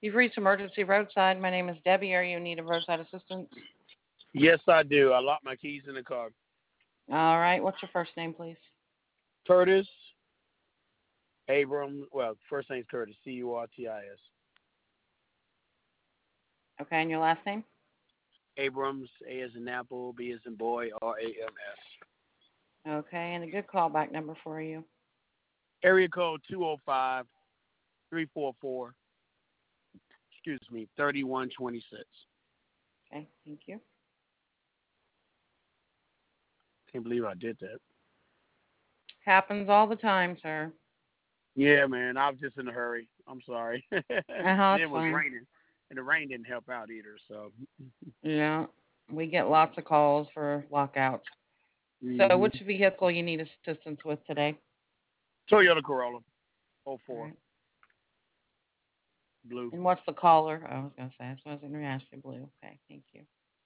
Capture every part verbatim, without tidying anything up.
You've reached Emergency Roadside. My name is Debbie. Are you in need of roadside assistance? Yes, I do. I locked my keys in the car. All right. What's your first name, please? Curtis Abram. Well, first name's Curtis. C U R T I S. Okay, and your last name? Abrams. A as in apple. B as in boy. R A M S. Okay, and a good callback number for you. Area code two zero five three four four. Excuse me, thirty one twenty six. Okay, thank you. Can't believe I did that. Happens all the time, sir. Yeah, man. I was just in a hurry. I'm sorry. Uh-huh, It it's was fine. raining, and the rain didn't help out either. So. Yeah, we get lots of calls for lockouts. So hmm which vehicle you need assistance with today? Toyota Corolla, oh All 04, right. blue. And what's the caller? Oh, I was going to say, that's what I was going to ask you, Blue. Okay, thank you.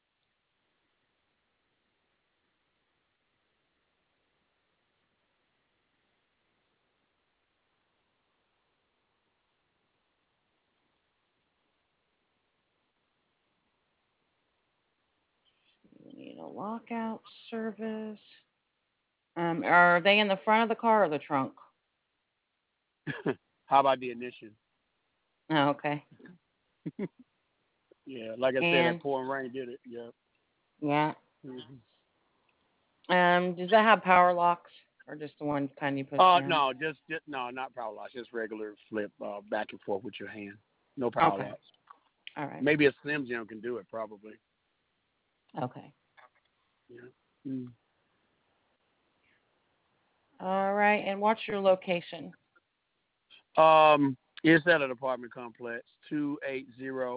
We need a lockout service. Um, are they in the front of the car or the trunk? How about the ignition? Oh, okay. Yeah, like I said, that And pouring rain did it. Yeah. yeah. hmm Um, does that have power locks or just the one kind you push Uh, down? no, just, just no, not power locks. Just regular flip uh, back and forth with your hand. No power Okay. locks. All right. Maybe a Slim Jim can do it, probably. Okay. Yeah. mm All right. And what's your location? Um, it's at an apartment complex, two eighty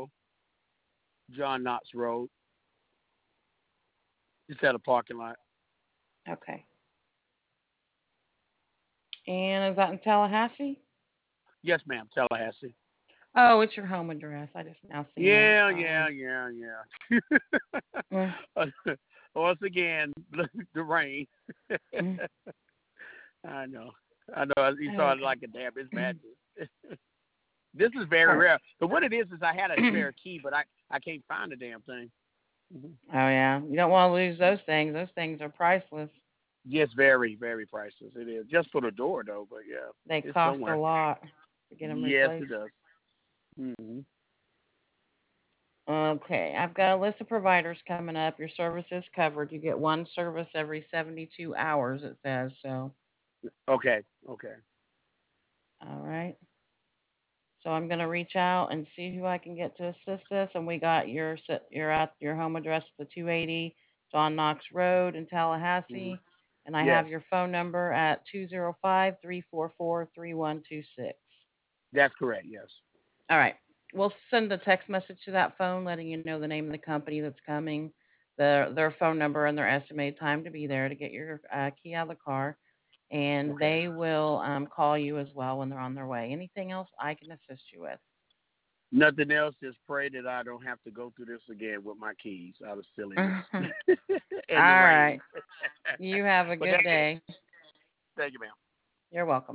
John Knox Road. It's at a parking lot. Okay. And is that in Tallahassee? Yes, ma'am. Tallahassee. Oh, it's your home address. I just now seen that. Yeah, yeah, Sorry. yeah, yeah. Mm, Once again, the rain. mm. I know. I know. You saw it Okay. like a damn. It's magic. This is very Oh. rare. But what it is is I had a spare key, but I I can't find the damn thing. hmm Oh yeah. You don't want to lose those things. Those things are priceless. Yes, very very priceless. It is just for the door though, but yeah, They it's cost a somewhere. lot to get them Yes, replaced. it does. hmm Okay, I've got a list of providers coming up. Your service is covered. You get one service every seventy-two hours, it says. So, Okay, okay, all right. So I'm going to reach out and see who I can get to assist us. And we got your s- your at your home address, the two eighty John Knox Road in hmm Tallahassee, and I yes, have your phone number at two zero five three four four three one two six. that's correct. Yes. All right. We'll send a text message to that phone letting you know the name of the company that's coming, their their phone number, and their estimated time to be there to get your uh, key out of the car. And Okay. they will um, call you as well when they're on their way. Anything else I can assist you with? Nothing else. Just pray that I don't have to go through this again with my keys out of silliness All and the rain. right. You have a But good that's it. day. Thank you, ma'am. You're welcome.